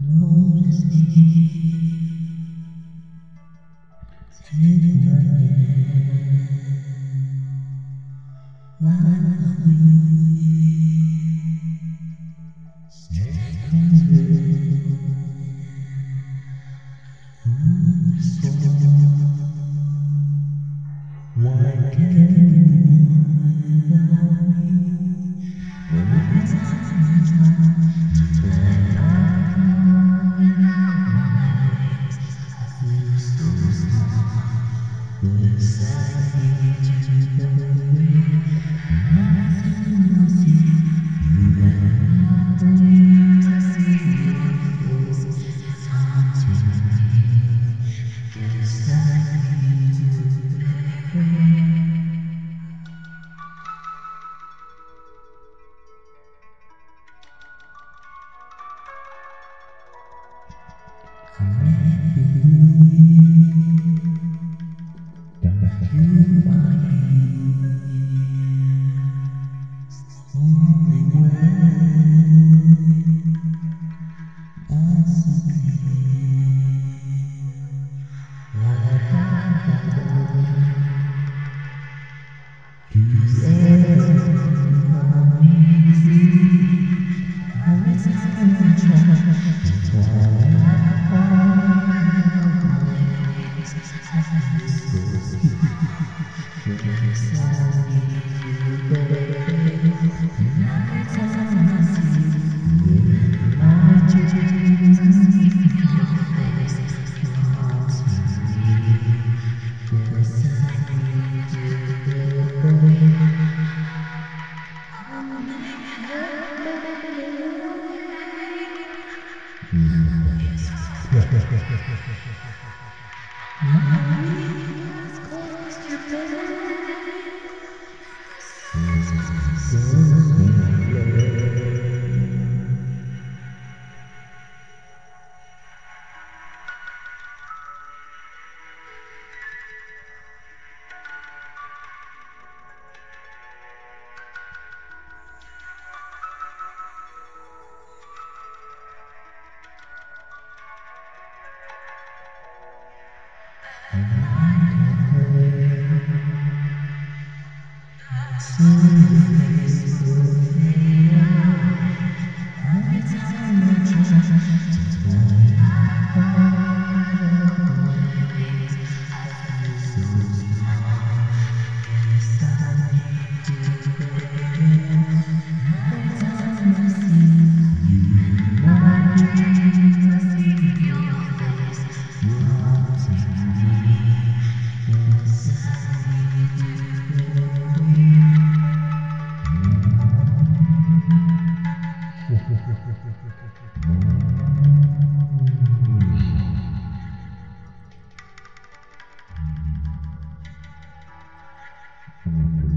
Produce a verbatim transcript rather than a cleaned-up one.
Notice me, take my hand, while we stay connected. Who's strong? Why can't you love me? Every time I try to turn on your eyes, I feel so small. Yes, I need you to believe. Nothing I see, you got nothing to see. Your face is haunting me. Guess I need you to believe. I believe that you are only way I see what happened. Cause everything not easy. Every time I try to turn Mm-hmm.